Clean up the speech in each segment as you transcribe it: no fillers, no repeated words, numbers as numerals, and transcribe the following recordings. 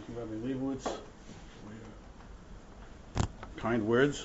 Rabbi Leibowitz, for your kind words.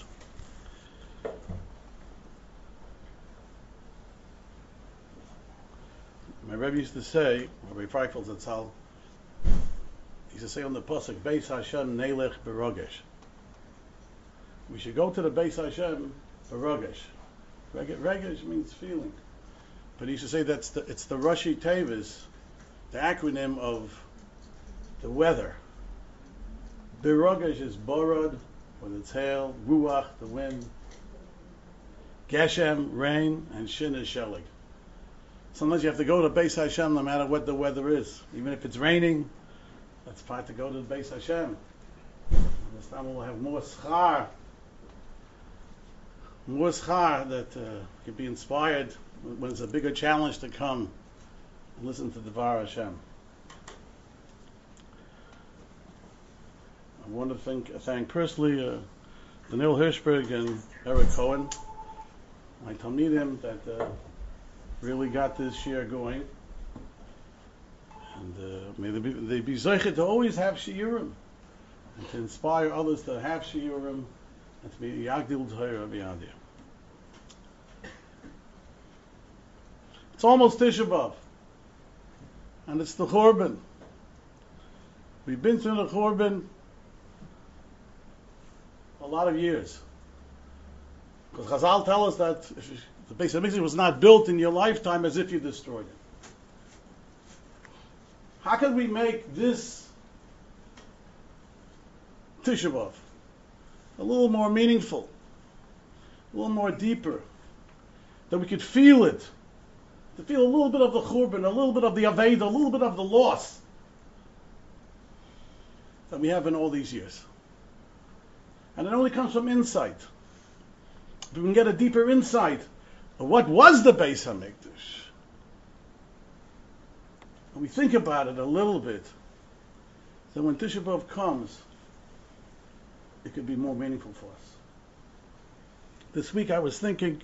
My Rebbe used to say, Rabbi Freifeld Zatzal, he used to say on the pasuk, Beis Hashem Nelech Berogesh. We should go to the Beis Hashem Berogesh. Regesh means feeling. But he used to say it's the Rashi Tevis, the acronym of the weather. Berogesh is Borod, when it's hail, Ruach, the wind, Geshem, rain, and Shin is Shelig. Sometimes you have to go to Beis Hashem no matter what the weather is. Even if it's raining, that's part to go to the Beis Hashem. This time we'll have more schar that can be inspired when it's a bigger challenge to come and listen to the Dvar Hashem. I want to thank personally Daniel Hirschberg and Eric Cohen, my Talmidim, that really got this share going. And may they be zeichet to always have shiurim and to inspire others to have shiurim and to be yagdil Torah b'yadir. It's almost Tisha B'Av, and it's the Churban. We've been through the Churban a lot of years, because Chazal tell us that if the Beis HaMikdash was not built in your lifetime, as if you destroyed it. How can we make this Tisha B'Av a little more meaningful, a little more deeper, that we could feel it, to feel a little bit of the Churban, a little bit of the Aveda, a little bit of the loss that we have in all these years. And it only comes from insight. If we can get a deeper insight of what was the Beis HaMikdash, and we think about it a little bit, then when Tisha B'Av comes, it could be more meaningful for us. This week I was thinking,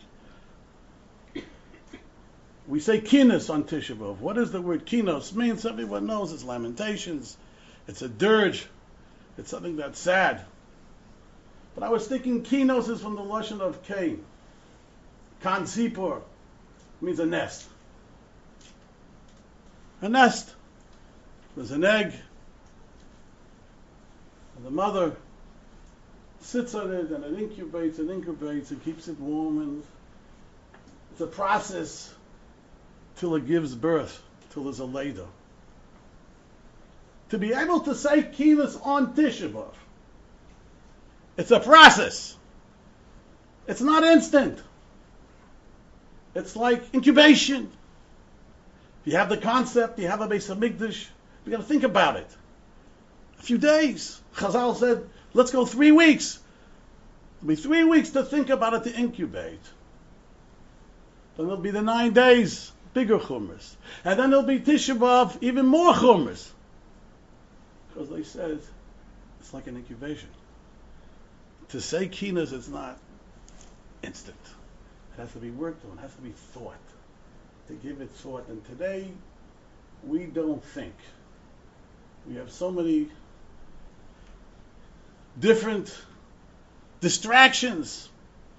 we say kinos on Tisha B'Av. What does the word kinos mean? Everyone knows it's lamentations, it's a dirge, it's something that's sad. But I was thinking kinos is from the lashon of Cain. Kan Sipor means a nest. A nest. There's an egg, and the mother sits on it, and it incubates and keeps it warm, and it's a process till it gives birth, till there's a Leda. To be able to say kinos on Tisha B'Av, it's a process. It's not instant. It's like incubation. If you have the concept, you have a Beis HaMikdash, you got to think about it. A few days. Chazal said, let's go 3 weeks. It'll be 3 weeks to think about it, to incubate. Then there'll be the 9 days, bigger chumras. And then there'll be Tisha B'Av, even more chumras. Because they said, it's like an incubation. To say kinos, it's not instant. It has to be worked on, it has to be thought. To give it thought. And today, we don't think. We have so many different distractions.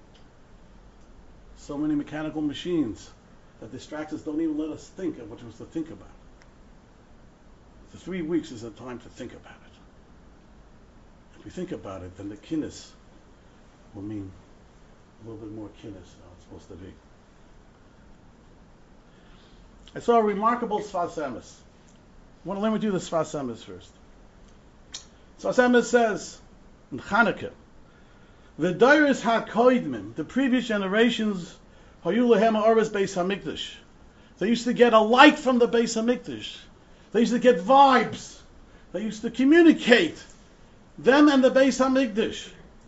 So many mechanical machines that distract us, don't even let us think of what we're supposed to think about. The 3 weeks is a time to think about it. If we think about it, then the kinnis will mean a little bit more kinnis than it's supposed to be. I saw a remarkable Sfas Emes. I want to learn with you the Sfas Emes first. Sfas Emes says in Chanukah, the Dairis HaKoidmim, the previous generations, Hayu Lehem Ha'oros Beis HaMikdash. They used to get a light from the Beis HaMikdash. They used to get vibes. They used to communicate. Them and the Beis HaMikdash.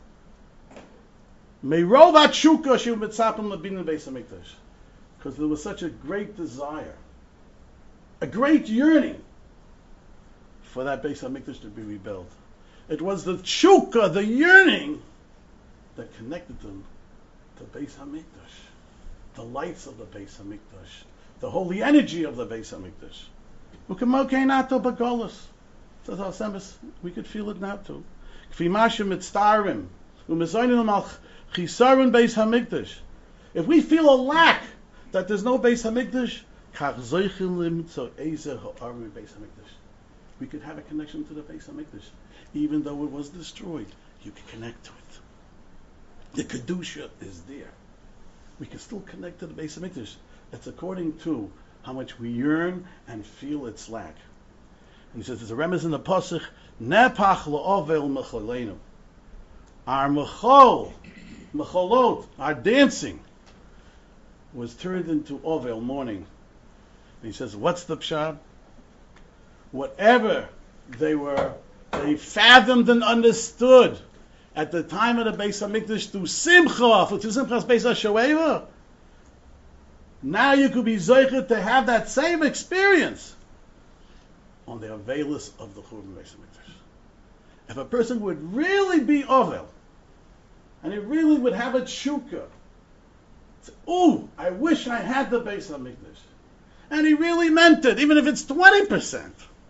Meirov Atshuka Shu Mitzapim Labin Beis HaMikdash. Because there was such a great desire, a great yearning for that Beis HaMikdash to be rebuilt. It was the tshuka, the yearning, that connected them to Beis HaMikdash, the lights of the Beis HaMikdash, the holy energy of the Beis HaMikdash. Ukemokein ato bagolos. Says Al Semes, we could feel it now too. Kfi mashim mitztarim, u'mezoinin al chisaron beis hamikdash. If we feel a lack that there's no beis hamikdash, kach zoichin limtzo ezer ha'arim beis hamikdash. We could have a connection to the beis hamikdash, even though it was destroyed. You can connect to it. The kedusha is there. We can still connect to the beis hamikdash. It's according to how much we yearn and feel its lack. And he says there's a remez in the pasuk, nepach la'ovel mecholenu. Our mecholot, our dancing, was turned into ovel, mourning. And he says, what's the pshat? Whatever they fathomed and understood at the time of the Beis HaMikdash through Simcha, through Simcha's Beis HaShoeva, now you could be zoichet to have that same experience on the Avelis of the Churban Beis HaMikdash. If a person would really be Ovel, and he really would have a tshuka, say, ooh, I wish I had the Beis HaMikdash. And he really meant it, even if it's 20%.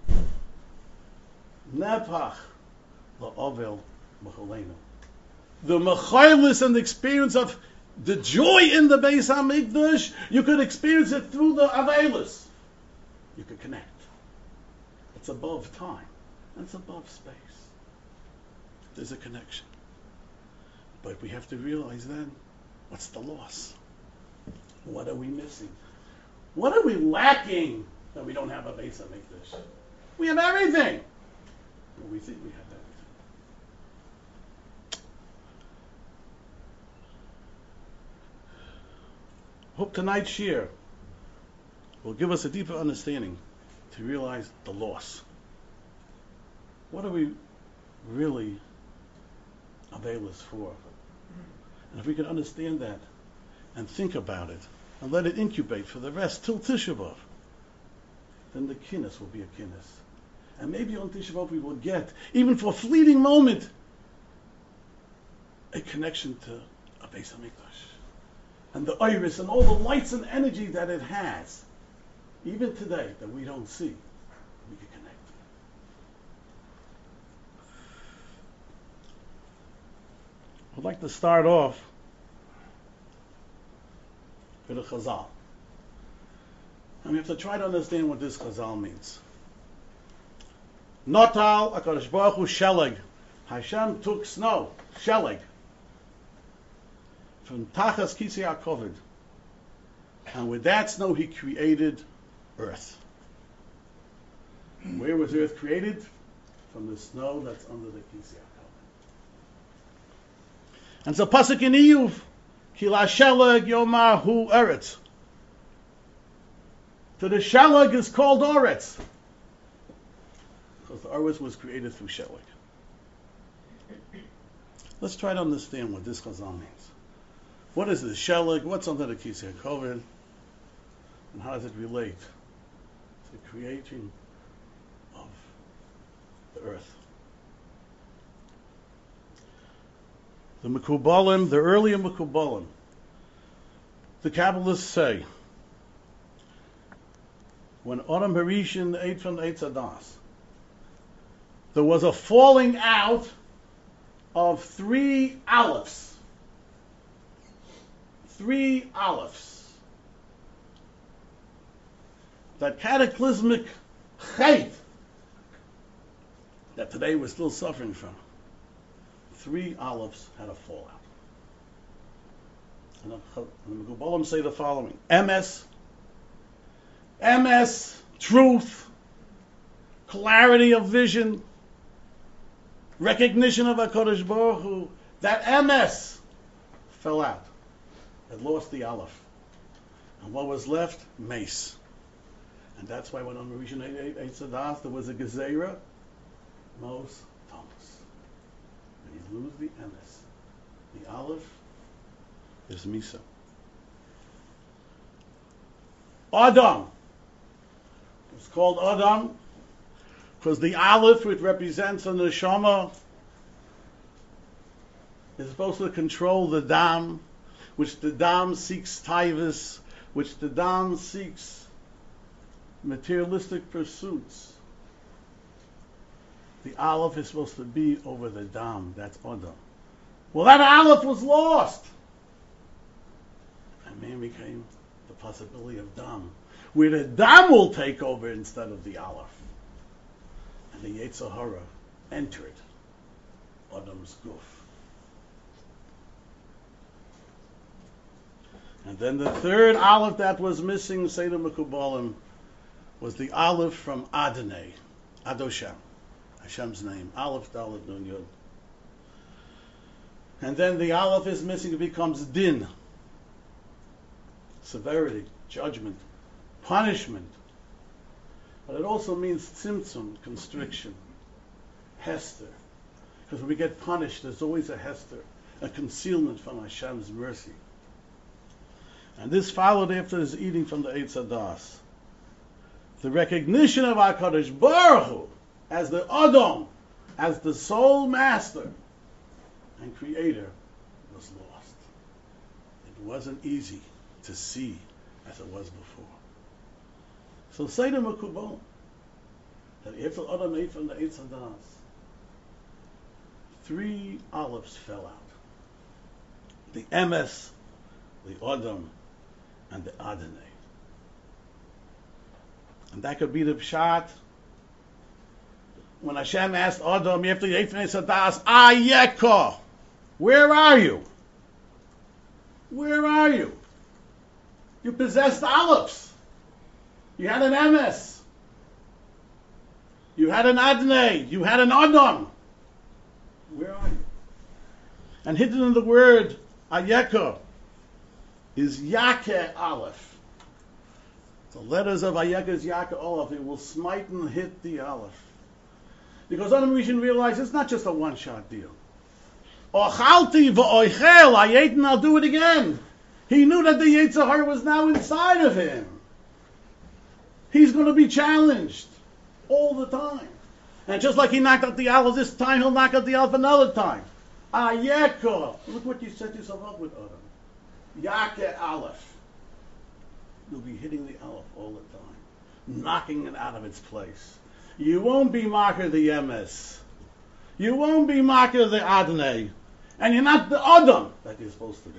Nepach la'ovel mecholenu. The mecholis and the experience of the joy in the Beis HaMikdash, you could experience it through the Avelis. You could connect. It's above time. And it's above space. There's a connection. But we have to realize then, what's the loss? What are we missing? What are we lacking that we don't have a Beis HaMikdash? We have everything. Well, we think we have everything. Hope tonight's shir will give us a deeper understanding to realize the loss. What are we really available for? And if we can understand that and think about it and let it incubate for the rest till Tisha B'Av, then the kinnis will be a kinnis. And maybe on Tisha B'Av we will get, even for a fleeting moment, a connection to a Beis HaMikdash. And the iris and all the lights and energy that it has, even today, that we don't see, we can connect. I'd like to start off with a chazal. And we have to try to understand what this chazal means. Notal HaKadosh Baruch Hu sheleg. Hashem took snow, sheleg, from Tachas Kisei HaKoved. And with that snow he created earth. And where was earth created? From the snow that's under the Kisei HaKoved. And so pasuk in Iyuv, Ki la sheleg yomar hu eretz. So the sheleg is called Oretz, because the Oretz was created through sheleg. Let's try to understand what this chazal means. What is the sheleg? What's under the Kisei HaKoved? And how does it relate to the creating of the earth? The Mekubalim, the earlier Mekubalim, the Kabbalists say, when Adam Harishon ate from the Eitz Hadas, there was a falling out of 3 olives. 3 olives. That cataclysmic chait that today we're still suffering from. 3 olives had a fallout. And the Mekubalim say the following: MS, truth, clarity of vision, recognition of HaKadosh Baruch Hu. That MS fell out. It lost the aleph. And what was left? Mace. And that's why when on Rishon Eitz Hadas there was a Gezerah, Mos Thomas. When you lose the MS, the aleph is Misa. Adam. It's called Adam because the aleph, which represents an neshama, is supposed to control the dam, which the dam seeks taivas, which the dam seeks materialistic pursuits. The Aleph is supposed to be over the Dam. That's Adam. Well, that Aleph was lost. And man became the possibility of Dam, where the Dam will take over instead of the Aleph. And the Yetzer Hara entered Adam's Guf. And then the third Aleph that was missing, Seder Mekubalim, was the Aleph from Adonai, Adoshem, Hashem's name, Aleph, Dalet, Nun, Yud. And then the Aleph is missing, it becomes Din, severity, judgment, punishment. But it also means Tzimtzum, constriction, Hester. Because when we get punished, there's always a Hester, a concealment from Hashem's mercy. And this followed after his eating from the Eitz Hadas. The recognition of HaKadosh Baruch Hu as the Adam, as the sole master and creator, was lost. It wasn't easy to see as it was before. So Seder Mekubal, that after Adam ate from the Eitz Hadas, 3 olives fell out. The Emes, the Adam, and the Adonai. And that could be the Pshat. When Hashem asked Adam, after you ate from the Eitz Hadas, Ayeka, where are you? Where are you? You possessed olives. You had an Emes. You had an Adonai. You had an Adam. Where are you? And hidden in the word Ayeka is Yake Aleph. The letters of Ayeka is Yake Aleph. It will smite and hit the Aleph. Because Adam Rishon realized it's not just a one-shot deal. Ochalti v'oichel, I ate and I'll do it again. He knew that the Yetzer Hara was now inside of him. He's going to be challenged all the time. And just like he knocked out the Aleph this time, he'll knock out the Aleph another time. Ayeka. Look what you set yourself up with, Adam. Yake Aleph. You'll be hitting the Aleph all the time, knocking it out of its place. You won't be Makar the Emes. You won't be Makar the Adonai. And you're not the Adam that you're supposed to be.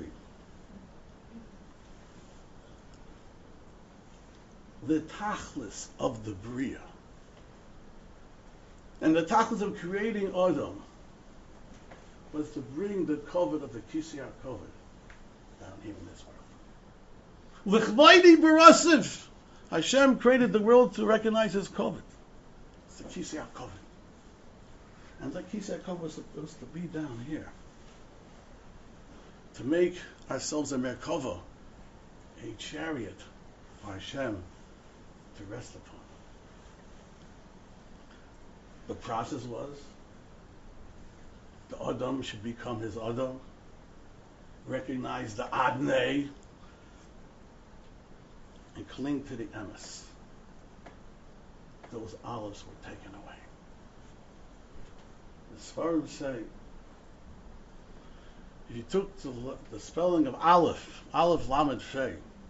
The Tachlis of the Bria. And the Tachlis of creating Adam was to bring the covet of the Kisiyah covet down here in this world. L'chvaydi barasiv. Hashem created the world to recognize his covet. It's the Kisiyah covet. And the Kisiyah covet was supposed to be down here. To make ourselves a Merkava, a chariot for Hashem to rest upon. The process was the Adam should become his Adam, recognize the Adnei, and cling to the Emes. Those olives were taken away. The Sfarim say, if you took the spelling of Aleph, Aleph Lamed Fei,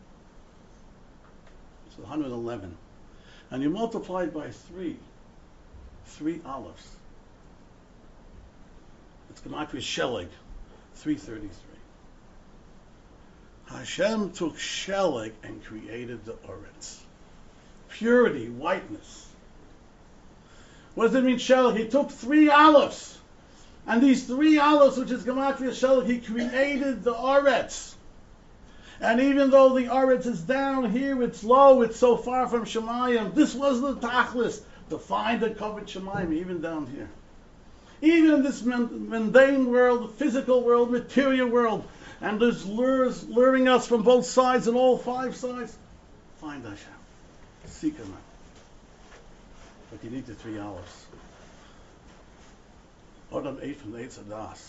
it's 111, and you multiplied by 3 olives. It's Gematria Shelig, 333. Hashem took Shelig and created the Oretz. Purity, whiteness. What does it mean, Shelig? He took 3 olives. And these 3 olives, which is Gematria Shelig, he created the Oretz. And even though the Oretz is down here, it's low, it's so far from Shemayim, this was the Tachlis, to find the covered Shemayim, even down here. Even in this mundane world, physical world, material world, and there's lures luring us from both sides and all 5 sides, find Hashem. Seek Him out. But you need the 3 olives. Adam ate from the Eitz Hadas.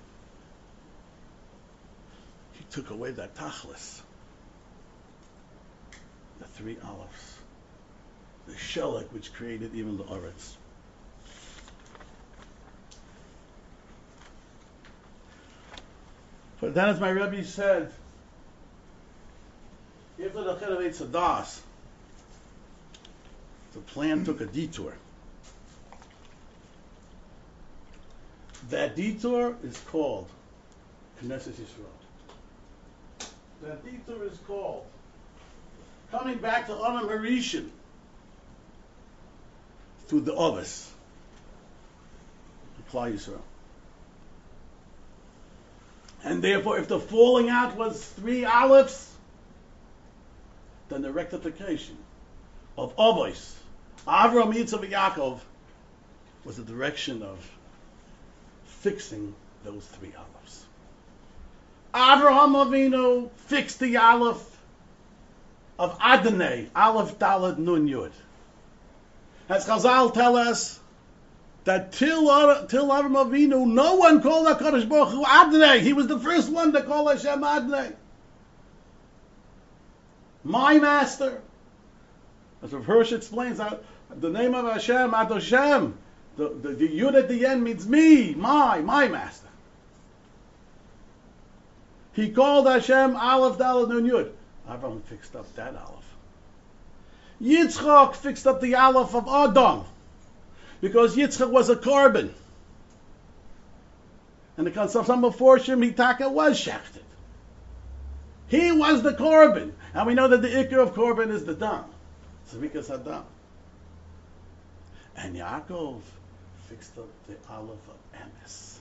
He took away that Tachlis. The 3 olives. The Shelig which created even the Oretz. But then, as my Rebbe said, after the Chet of Eitz Hadas, the plan took a detour. That detour is called Knesset Yisrael. That detour is called coming back to Olam Harishon through the Ovis, the Klal Yisrael. And therefore, if the falling out was 3 olives, then the rectification of Avos, Avram, Yitzchak, and Yaakov, was the direction of fixing those 3 olives. Avraham Avinu fixed the Aleph of Adonai, Aleph Daled Nun Yud. As Chazal tell us that till Avraham Avinu, no one called HaKadosh Baruch Hu Adonai. He was the first one to call Hashem Adonai. My master. As Rav Hirsch explains, the name of Hashem, Adoshem, the Yud at the end means me, my master. He called Hashem Aleph Daled Nun Yud. Avraham fixed up that Aleph. Yitzchak fixed up the Aleph of Adam, because Yitzchak was a korban. And the some before Shemitaka was shechted. He was the korban. And we know that the ikar of korban is the dam. Zrikas hadam. And Yaakov fixed up the Aleph of Emes.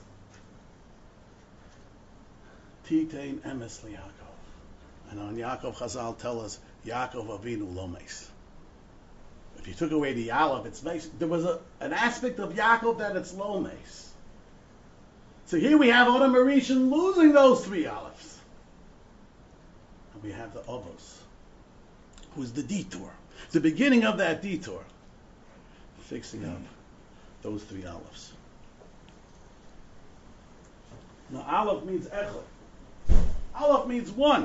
Titein Emes liYaakov. And on Yaakov, Chazal tell us, Yaakov Avinu Lomes. If you took away the Aleph, it's nice. There was an aspect of Yaakov that it's Lomes. So here we have Olam Harishon losing those 3 Alephs. And we have the Avos, who's the detour. The beginning of that detour, fixing up those 3 Alephs. Now, Aleph means Echad. Aleph means 1.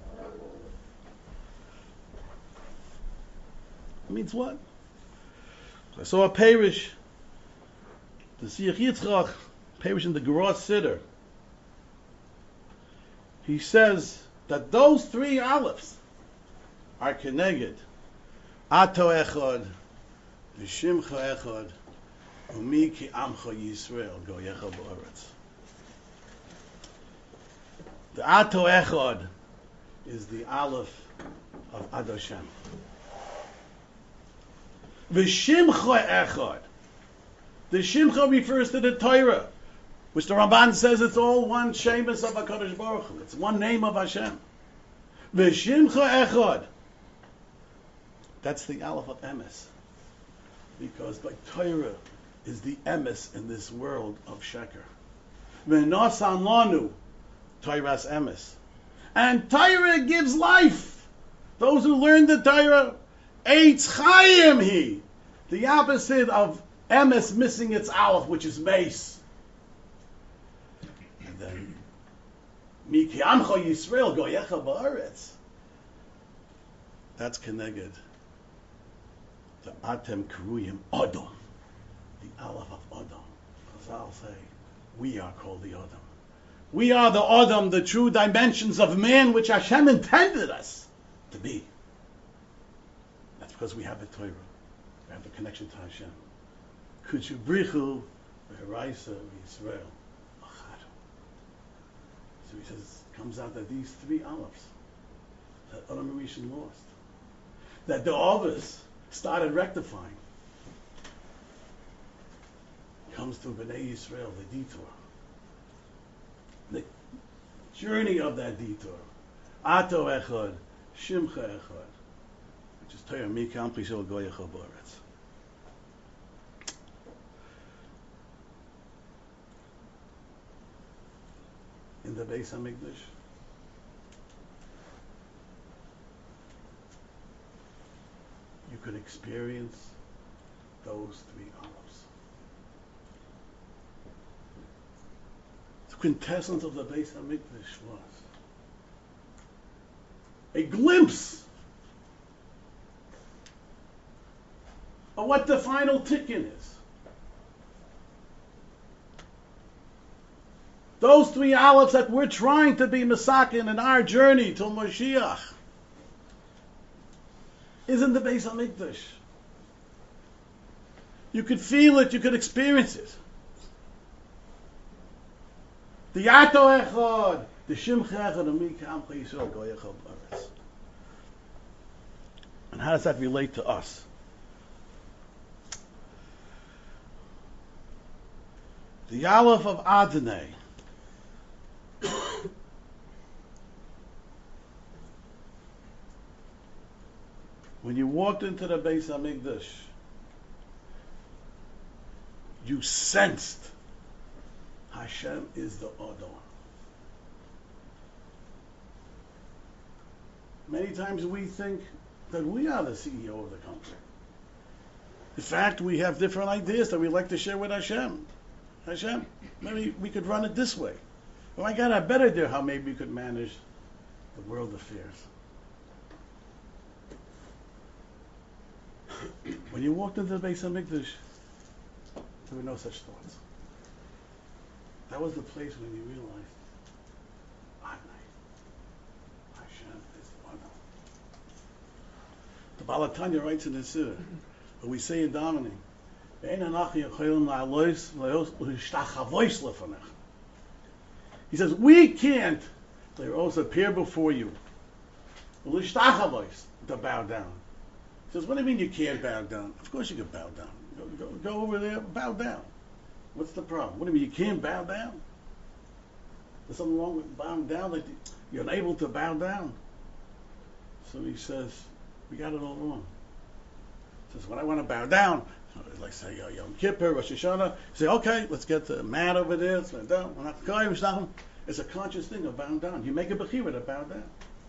It means what? I saw a Perish, the Siach Yitzchak, Perish in the Geras Siddur. He says that those 3 Alephs are Keneged, Ato Echad, V'Shimcha Echad, Umi Ki Amcha Yisrael, Goyecha B'Oretz. The Ato Echad is the Aleph of Adoshem. V'Shimcha Echad. The Shimcha refers to the Torah, which the Ramban says it's all one Shemus of HaKadosh Baruch Hu. It's one name of Hashem. V'Shimcha Echad. That's the Aleph of Emes. Because like Torah is the Emes in this world of Sheker. V'Nosan Lanu, Torah's Emes. And Torah gives life. Those who learn the Torah, Eitz Chaim He. The opposite of Emes missing its Aleph, which is Mace. And then Miki Amcha Yisrael Goyecha Ba'aretz. That's Keneged. The Atem Kruyim Adam. The Aleph of Adam. Chazal say, we are called the Adam. We are the Adam, the true dimensions of man which Hashem intended us to be. That's because we have the Torah. We have the connection to Hashem. Kuchubrichu v'haraisa v'Yisrael achadu. So he says, it comes out that these 3 Alephs that Olam Harishon lost, that the Avos started rectifying, comes through Bnei Yisrael, the detour. The journey of that detour. Ato Echad, Shimcha Echad, which is Torah Mikam Pishol Goyecha B'Oretz. In the Beis HaMikdash, you could experience those 3 olives. The quintessence of the Beis HaMikdash was a glimpse of what the final tikkun is. Those 3 Alephs that we're trying to be Masakin in our journey till Mashiach is in the Beis HaMikdash. You could feel it, you could experience it. The Yato Echad, the Shimcha Echad, and Mi Kamcha Yisrael Goyechad Baretz. And how does that relate to us? The Aleph of Adonai. When you walked into the Beis Hamikdash, you sensed Hashem is the Adon. Many times we think that we are the CEO of the company. In fact, we have different ideas that we like to share with Hashem. Hashem, maybe we could run it this way. Oh my God, I better idea how maybe we could manage the world affairs. When you walked into the Beis Hamikdash, there were no such thoughts. That was the place when you realized, Adonai, Hashem is the Adon. The Balatanya writes in the Siddur, what we say in davening, he says, we can't appear before you to bow down. He says, what do you mean you can't bow down? Of course you can bow down. Go over there, bow down. What's the problem? What do you mean you can't bow down? There's something wrong with bowing down? Like you're unable to bow down? So he says, we got it all wrong. He says, when I want to bow down, like say Yom Kippur, Rosh Hashanah, say, okay, let's get the mat over there. Let's bow down. It's a conscious thing of bowing down. You make a bechira to bow down.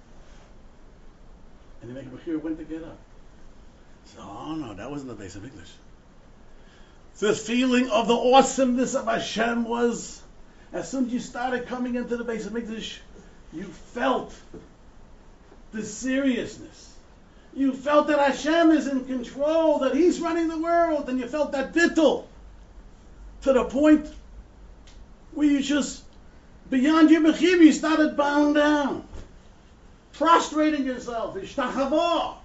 And you make a bechira when to get up. So, oh no, that wasn't the Beis Hamikdash. The feeling of the awesomeness of Hashem was, as soon as you started coming into the Beis Hamikdash, you felt the seriousness. You felt that Hashem is in control, that He's running the world, and you felt that bittul to the point where you just, beyond your bechira, you started bowing down, prostrating yourself, ishtachavah.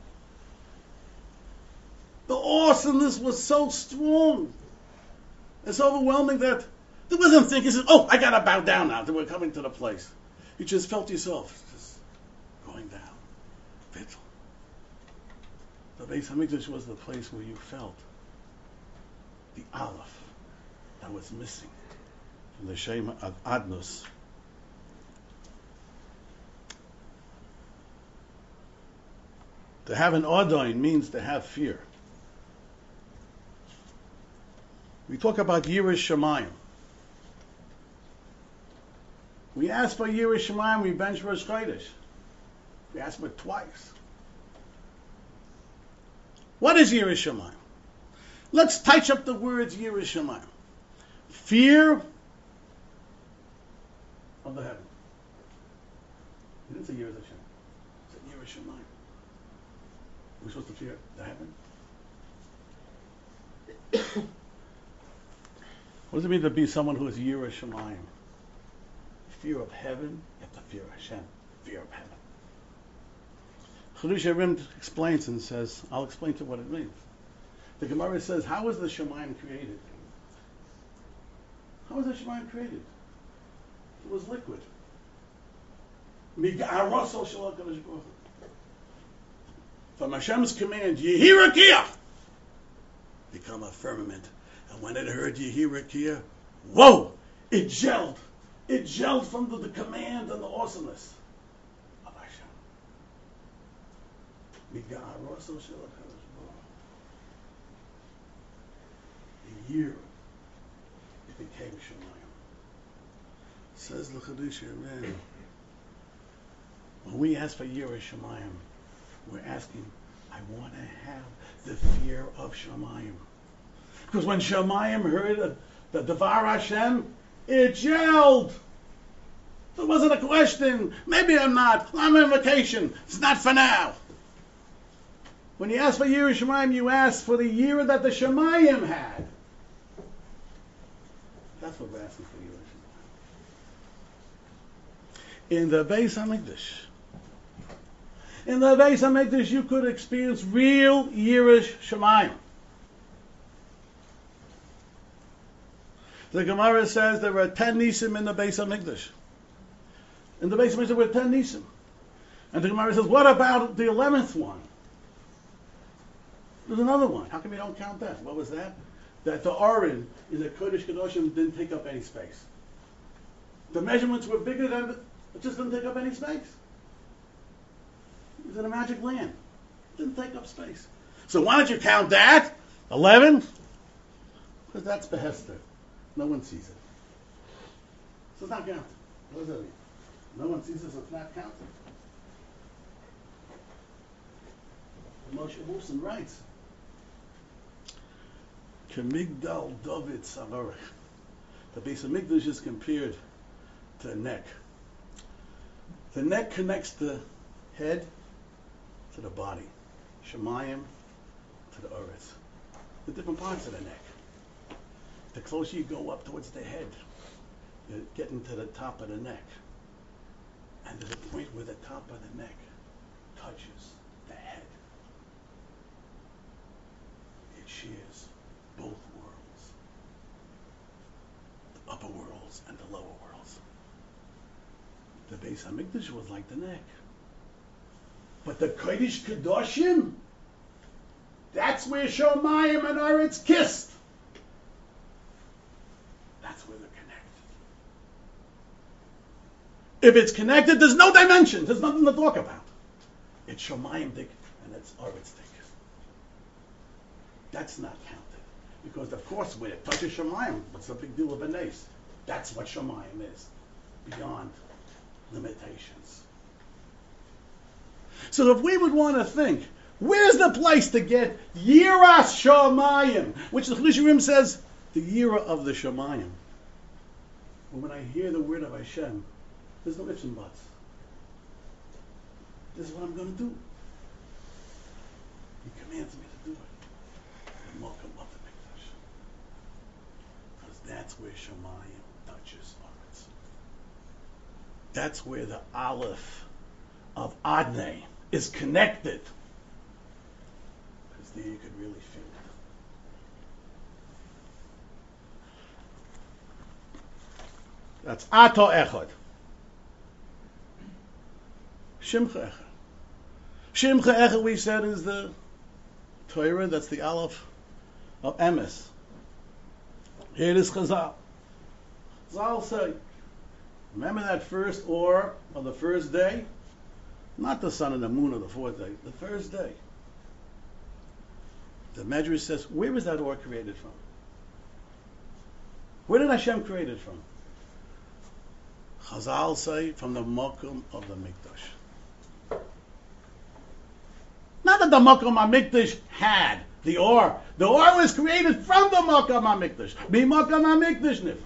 The awesomeness was so strong. It's overwhelming that there wasn't thinking, oh, I got to bow down now that we're coming to the place. You just felt yourself just going down. Bittul. The Beis Hamikdash was the place where you felt the Aleph that was missing from the Shema of Adnus. To have an Adon means to have fear. We talk about Yiras Shamayim. We ask for Yiras Shamayim, we bench Rosh Chodesh. We ask for it twice. What is Yiras Shamayim? Let's touch up the words Yiras Shamayim. Fear of the heaven. He didn't say Yiras Hashem. He said Yiras Shamayim. We're supposed to fear the heaven? What does it mean to be someone who is Yiras Shamayim? Fear of heaven, you have to fear Hashem. Fear of heaven. Chidush HaRim explains and says, I'll explain to what it means. The Gemara says, how was the Shamayim created? How was the Shamayim created? It was liquid. From Hashem's command, Yehi Rakiah, become a firmament. And when it heard Yehi Rakiah, whoa! It gelled. It gelled from the command and the awesomeness of Hashem. A year, it became Shemayim. Says the Chidush HaRim, when we ask for Yiras Shamayim, we're asking, I want to have the fear of Shamayim. Because when Shamayim heard the Devar Hashem, it gelled. There wasn't a question. Maybe I'm not. I'm on vacation. It's not for now. When you ask for Yiras Shamayim, you ask for the year that the Shamayim had. That's what we're asking for Yiras Shamayim. In the Beis Hamikdash, you could experience real Yiras Shamayim. The Gemara says there were 10 Nisim in the Beis HaMikdash. In the Beis HaMikdash there were 10 Nisim. And the Gemara says, what about the 11th one? There's another one. How come you don't count that? What was that? That the Aron in the Kodesh Kedoshim didn't take up any space. The measurements were bigger than it just didn't take up any space. It was in a magic land. It didn't take up space. So why don't you count that? 11? Because that's Behester. No one sees it. So it's not counted. What does that mean? No one sees it, so it's not counted. Moshe Wolfson writes, Kemigdal David Savarech. The Beis HaMikdash is compared to a neck. The neck connects the head to the body, Shemayim to the Oretz. The different parts of the neck. The closer you go up towards the head, you're getting to the top of the neck. And there's a point where the top of the neck touches the head. It shares both worlds. The upper worlds and the lower worlds. The Beis HaMikdash was like the neck. But the Kodesh Kedoshim, that's where Shomayim and Aretz kissed. That's where they're connected. If it's connected, there's no dimension. There's nothing to talk about. It's Shomayim dik and it's Aretz dik. That's not counted. Because of course when it touches Shomayim, what's the big deal of a nace? That's what Shomayim is. Beyond limitations. So if we would want to think, where's the place to get Yiras Shomayim, which the Chiddushei HaRim says, the Yira of the Shomayim. But when I hear the word of Hashem, there's no ifs and buts. This is what I'm going to do. He commands me to do it. The Mokum of the Mikdash. Because that's where Shomayim touches Aretz. That's where the Aleph of Adnei is connected. Because there you could really feel it. That's Ato Echad. Shimcha Echad. Shimcha Echad, we said, is the Torah, that's the Aleph of Emes. Here it is Chazal. Chazal say, remember that first or of the first day? Not the sun and the moon of the fourth day, the first day. The Medrash says, where was that or created from? Where did Hashem create it from? Chazal say, from the Mokum of the Mikdash. Not that the Mokum HaMikdash had the or. The or was created from the Mokum HaMikdash. Mi Mokum HaMikdash nifra.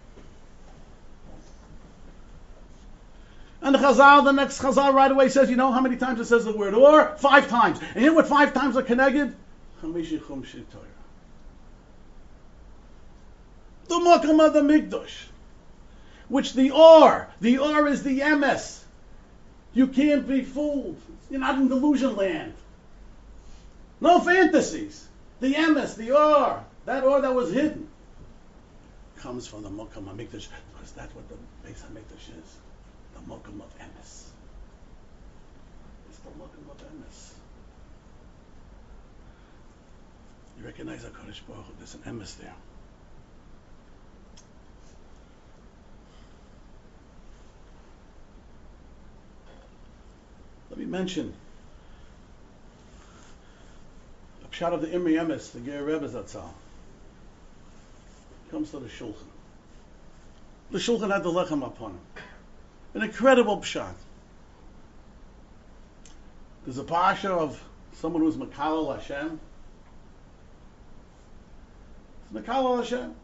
And the next Chazal right away says, you know how many times it says the word or? 5 times. And you know what 5 times are connected? The Mokum of the Mikdash. Which the or is the Emes. You can't be fooled. You're not in delusion land. No fantasies. The Emes, the or, that or that was hidden, comes from the Mokum HaMikdash, because that's what the Beis HaMikdash is. The Mokum of Emes. It's the Mokum of Emes. You recognize HaKadosh Baruch Hu, there's an Emes there. Let me mention a pshat of the Imri Emes, the Ger Rebbe Zatzal. Comes to the Shulchan. The Shulchan had the lechem upon him. An incredible pshat. There's a parsha of someone who's Mekalel Hashem. It's Mekalel Hashem.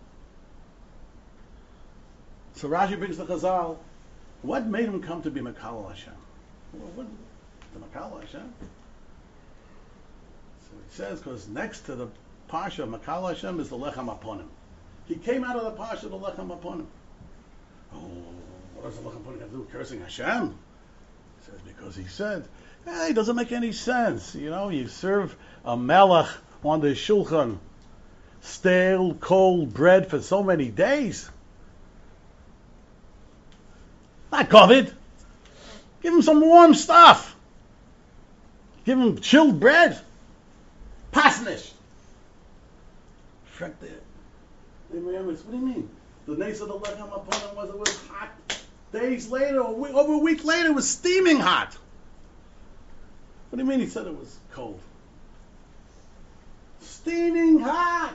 So Rashi brings the Chazal. What made him come to be Mekalel Hashem? What, the Mekalel Hashem? So he says, because next to the parsha of Mekalel Hashem is the lechem upon him. He came out of the parsha of the lechem upon him. Oh, what does the lechem upon him have to do with cursing Hashem? He says, because he said, hey, it doesn't make any sense. You know, you serve a melech on the shulchan stale, cold bread for so many days. Not COVID. Give him some warm stuff. Give him chilled bread. Pasnish. What do you mean? The nace of the lechem upon him was it was hot. Days later, over a week later, it was steaming hot. What do you mean he said it was cold? Steaming hot.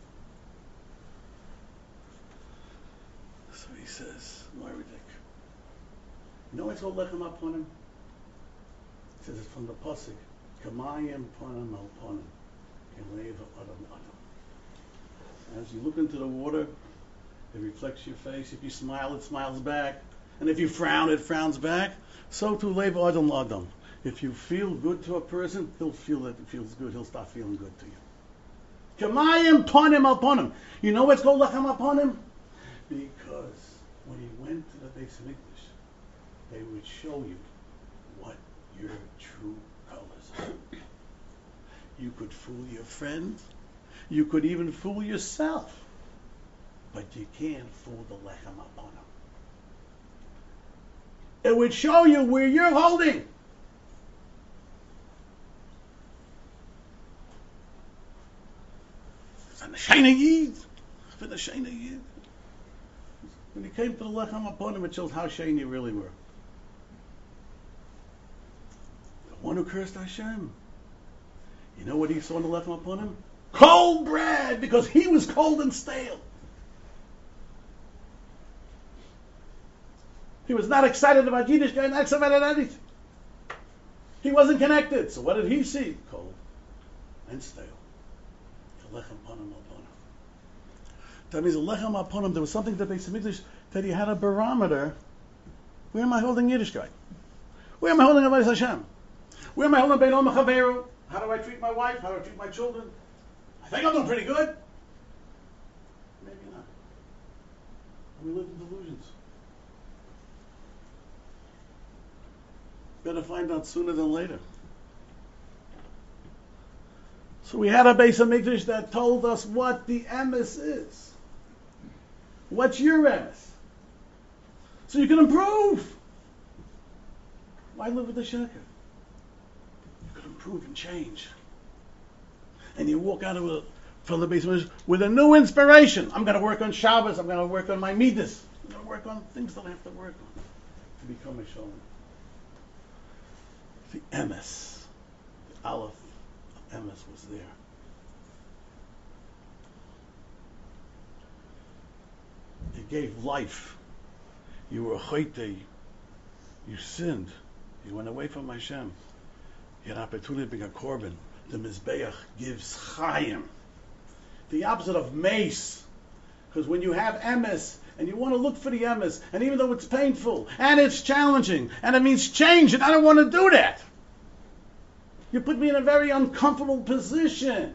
So he says, Moiridik. You know what's called lechem upon him? He says it's from the pasuk. Kamayim ponim al ponim. Keleva adam adam. As you look into the water, it reflects your face. If you smile, it smiles back. And if you frown, it frowns back. So too leva adam adam. If you feel good to a person, he'll feel that it feels good. He'll start feeling good to you. Kamayim ponim al ponim. You know what's called lechem upon him? Because when he went to the Beis Hamikdash, they would show you what your true colors are. You could fool your friend. You could even fool yourself. But you can't fool the lechem upon him. It would show you where you're holding. When he came to the lechem upon him, it shows how shane you really were. The one who cursed Hashem. You know what he saw in the lechem upon him? Cold bread, because he was cold and stale. He was not excited about Yiddishkeit, not excited about anything. He wasn't connected. So what did he see? Cold and stale. The lechem upon him. That means the lechem upon him, there was something that Beis Hamikdash that he had a barometer. Where am I holding Yiddishkeit? Where am I holding Avodas Hashem? Where am I holding Bein Oma Chaveru? How do I treat my wife? How do I treat my children? I think I'm doing pretty good. Maybe not. We live in delusions. Better find out sooner than later. So we had a Beis Hamikdash that told us what the emes is. What's your emes? So you can improve. Why live with the sheker? You can improve and change. And you walk out of from the Beis Hamikdash with a new inspiration. I'm going to work on Shabbos. I'm going to work on my midas. I'm going to work on things that I have to work on to become a shalom. The emes, the aleph of emes was there. It gave life. You were a choitei. You sinned. You went away from Hashem. You had an opportunity to be a korban. The Mizbeach gives chayim. The opposite of mace. Because when you have emes, and you want to look for the emes, and even though it's painful, and it's challenging, and it means change, and I don't want to do that. You put me in a very uncomfortable position.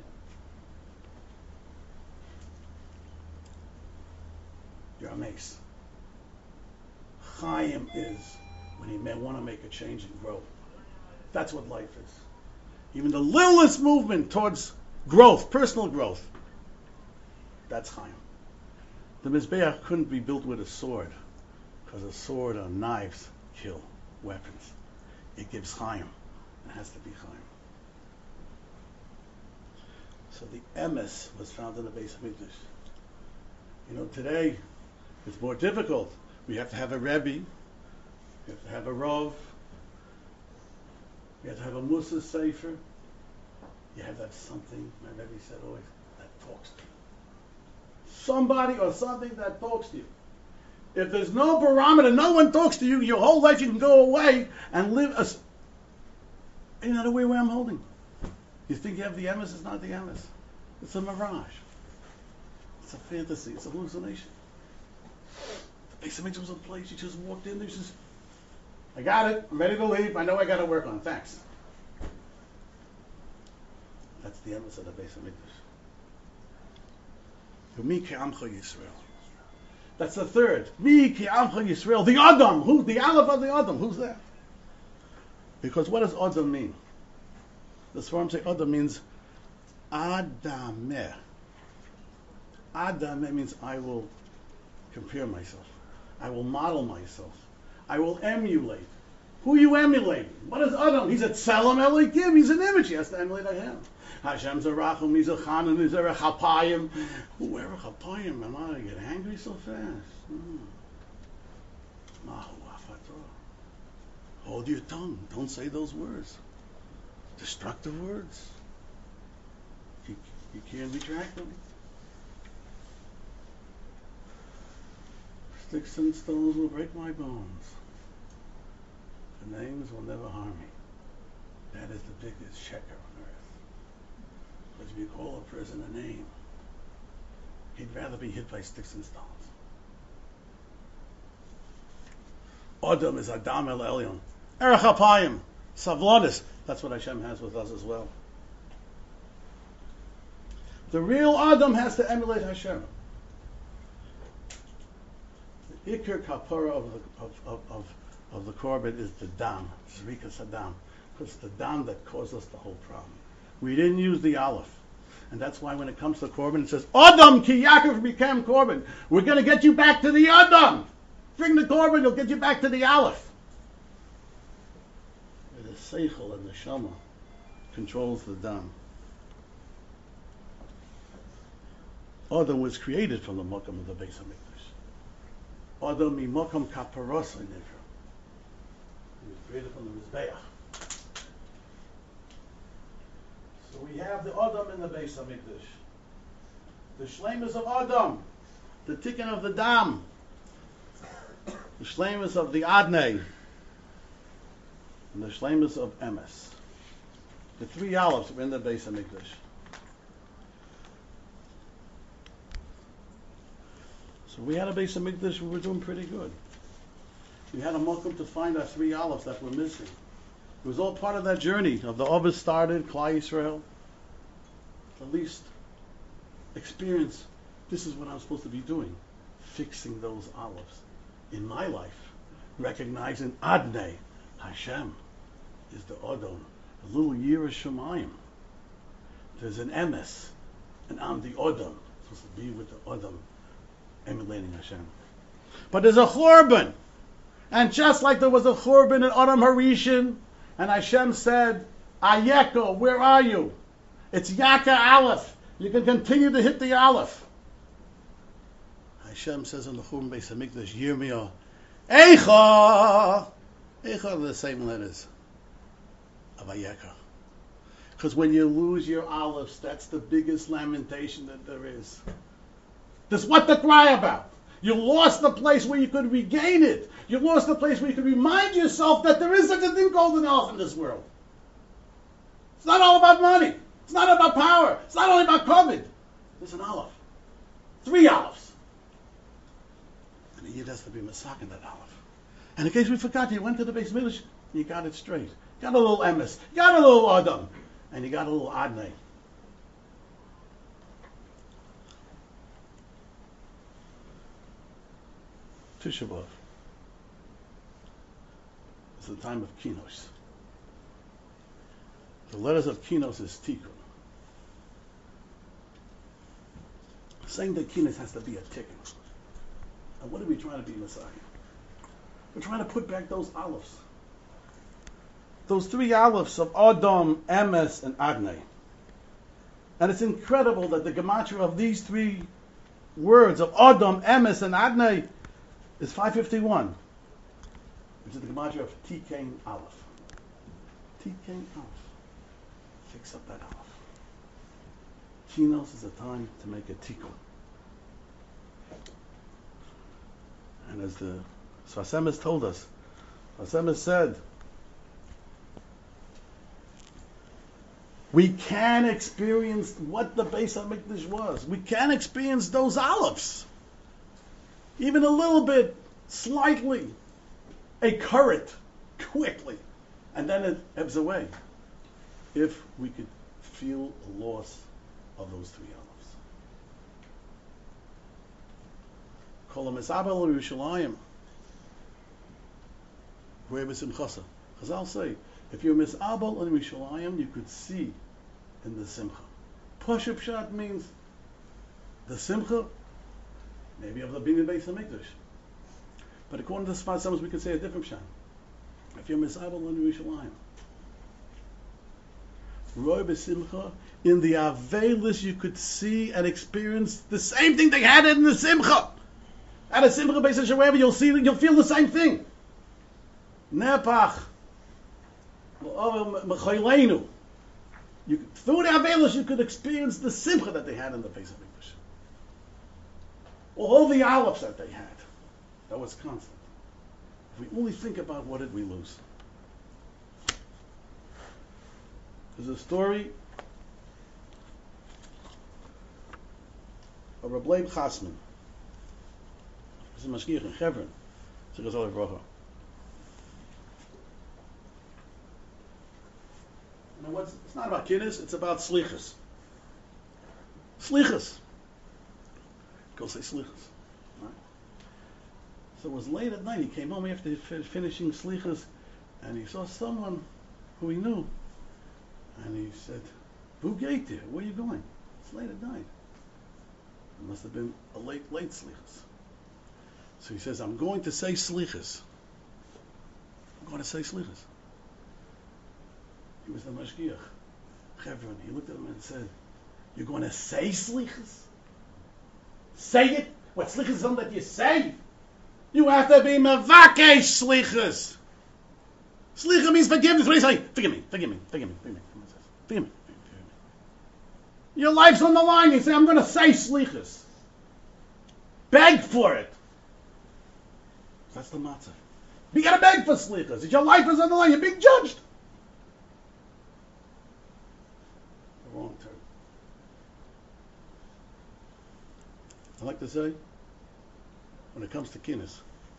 You're a mace. Chaim is when you may want to make a change and grow. That's what life is. Even the littlest movement towards growth, personal growth, that's Chaim. The Mizbeach couldn't be built with a sword, because a sword or knives kill weapons. It gives Chaim. It has to be Chaim. So the emes was found in the Beis Hamikdash. You know, today it's more difficult. We have to have a Rebbe, we have to have a Rav, we have to have a Musa Sefer. You have to have something, my Rebbe said always, that talks to you. Somebody or something that talks to you. If there's no barometer, no one talks to you, your whole life you can go away and live you're not aware where I'm holding. You think you have the emes, it's not the emes. It's a mirage. It's a fantasy, it's a hallucination. The Beis Hamikdash was a place, you just walked in there, you just, I got it, I'm ready to leave, I know I got to work on it, thanks. That's the emes of the Beis Hamikdash. Mi Ke'amcha Yisrael. That's the third. Mi Ke'amcha Yisrael. The Adam. Who's the Aleph of the Adam? Who's that? Because what does Adam mean? The Sfarim say Adam means Adameh. Adam, that means I will compare myself. I will model myself. I will emulate. Who are you emulating? What is Adam? He's a Tzelem Elikim. He's an image. He has to emulate Hashem. Hashem's a Rachum. He's a Chanan. He's a Chapayim. Whoever Chapayim, am I going to get angry so fast? Mahu Afator. Hold your tongue. Don't say those words. Destructive words. You can't retract them. Sticks and stones will break my bones. The names will never harm me. That is the biggest sheker on earth. Because if you call a person a name, he'd rather be hit by sticks and stones. Adam is Adam El Elyon. Erech Apayim. Savlonis. That's what Hashem has with us as well. The real Adam has to emulate Hashem. The Iker Kapara of the Korban is the Dam, Zrika Saddam, because it's the Dam that caused us the whole problem. We didn't use the Aleph. And that's why when it comes to Korban, it says, Adam ki Yaakov became Korban. We're going to get you back to the Adam. Bring the Korban, it'll get you back to the Aleph. The Seichel and the Shama controls the Dam. Adam was created from the Makam of the Beis HaMikdash. Adam mi Makam Kaparosa Nivra. He was created from the Mizbeach. So we have the Adam in the Beis HaMikdash. The Shleimus of Adam. The Tikkun of the Dam. The Shleimus of the Adnei. And the Shleimus of Emes. The three olives were in the Beis HaMikdash. So we had a Beis HaMikdash, we were doing pretty good. We had a mokum to find our three olives that were missing. It was all part of that journey of the Ovis started, Klal Yisrael. At least experience, this is what I'm supposed to be doing. Fixing those olives in my life. Recognizing Adnei, Hashem, is the Odom. A little Yira Shemayim. There's an Emes, and I'm the Odom. I'm supposed to be with the Odom, emulating Hashem. But there's a Churban. And just like there was a Churban in Adam Harishan, and Hashem said, Ayeko, where are you? It's Yaka Aleph. You can continue to hit the Aleph. Hashem says in the Churban Beis HaMikdash, Yirmiyah, Eicha! Eicha are the same letters of Ayeka. Because when you lose your olives, that's the biggest lamentation that there is. That's what to cry about. You lost the place where you could regain it. You lost the place where you could remind yourself that there is such a thing called an olive in this world. It's not all about money. It's not about power. It's not only about COVID. There's an olive. 3 olives. And the Yid has to be masakin that olive. And in case we forgot, you went to the Beis Midrash, you got it straight. You got a little emes. You got a little Adam. And you got a little Adnei. Tisha B'Av. It's the time of Kinos. The letters of Kinos is Tikkun. Saying that Kinos has to be a Tikkun. And what are we trying to be, Messiah? We're trying to put back those olives. Those 3 olives of Adam, Emes, and Adnei. And it's incredible that the gematria of these 3 words of Adam, Emes, and Adnei is 551, which is the gematria of Tikain Aleph. Tikain Aleph. Fix up that Aleph. Kinos is a time to make a tikkun. And as the Hashem has told us, Hashem has said, we can experience what the Beis HaMikdash was. We can experience those olives. Even a little bit, slightly, a current, quickly, and then it ebbs away. If we could feel the loss of those 3 olives. Kol ha'mesabel Yerushalayim, hu'eh b'simchasa. Chazal say, if you're misabel in Yerushalayim, you could see in the simcha. Pashup Pshat means the simcha, maybe of the Binyan Beis Hamikdash. But according to the Sfas Emes, we could say a different pshat. If you're Misabel on Yerushalayim, Roy B'Simcha, in the Avelis you could see and experience the same thing they had in the Simcha. At a Simcha Beis HaShorev, you'll feel the same thing. Nepach, Mechoylenu. Through the Avelis you could experience the Simcha that they had in the Beis HaMikdash. All the olives that they had, that was constant. If we only think about what did we lose. There's a story of Reb Leib Chasman. He's a mashgiach in Hebron. It's not about kiddush, it's about slichus. Slichus. Go say slichus. Right? So it was late at night. He came home after finishing slichus, and he saw someone who he knew. And he said, "Who gate there? Where are you going? It's late at night." It must have been a late slichus. So he says, "I'm going to say slichus. I'm going to say slichus." He was the mashgiach, Chevron. He looked at him and said, "You're going to say slichus? Say it? What slichus is something that you say? You have to be mevakesh slichus. Slicha means forgiveness. What do you say? Forgive me, forgive me, forgive me, forgive me. Forgive me. Your life's on the line. You say, I'm going to say slichus. Beg for it. That's the matzah. You got to beg for slichus. If your life is on the line, you're being judged. The wrong term. I like to say, when it comes to kinnis,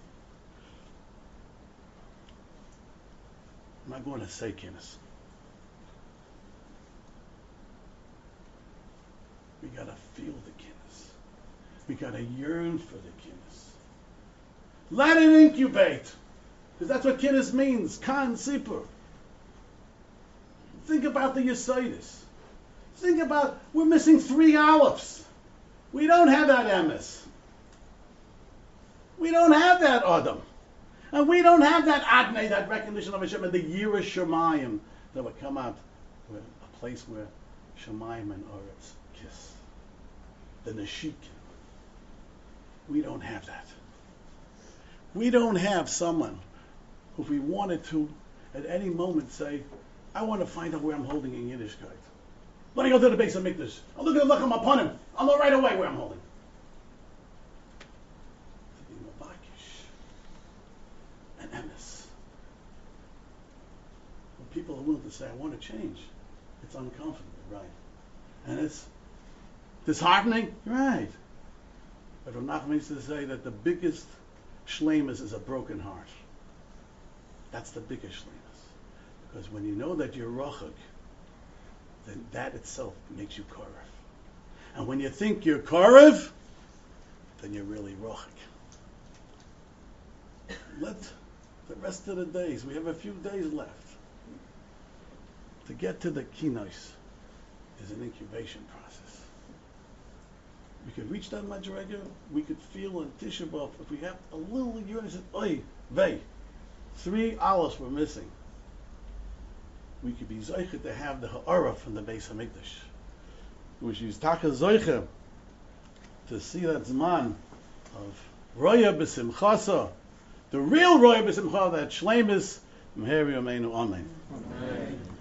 I'm not going to say kinnis. We got to feel the kinnis. We got to yearn for the kinnis. Let it incubate. Because that's what kinnis means. Kan sipur. Think about the Yesodis. Think about, we're missing 3 olives. We don't have that emes. We don't have that Adam. And we don't have that Adnei, that recognition of Hashem, and the Yira Shemayim that would come out, a place where Shemayim and Oretz kiss. The Neshik. We don't have that. We don't have someone who, if we wanted to, at any moment say, I want to find out where I'm holding in Yiddishkeit. Let me go to the Beis HaMikdash. I'll look at the Lechem upon him. I'll know right away where I'm holding. An emes. When people are willing to say, I want to change, it's uncomfortable, right? And it's disheartening, right? But Rav Nachman used to say that the biggest shleimus is a broken heart. That's the biggest shleimus. Because when you know that you're rochak, then that itself makes you korev. And when you think you're korev, then you're really rochak. Let the rest of the days, we have a few days left, to get to the kinos is an incubation process. We could reach that madrega, we could feel in Tisha B'Av, if we have a little unit, oy, vey, 3 olives were missing. We could be zoiche to have the ha'ara from the Beis HaMikdash. Which is taka zoiche to see that zman of roya b'simchasa, the real roya b'simcha, that shleimus, Meheri Ameinu, Amen.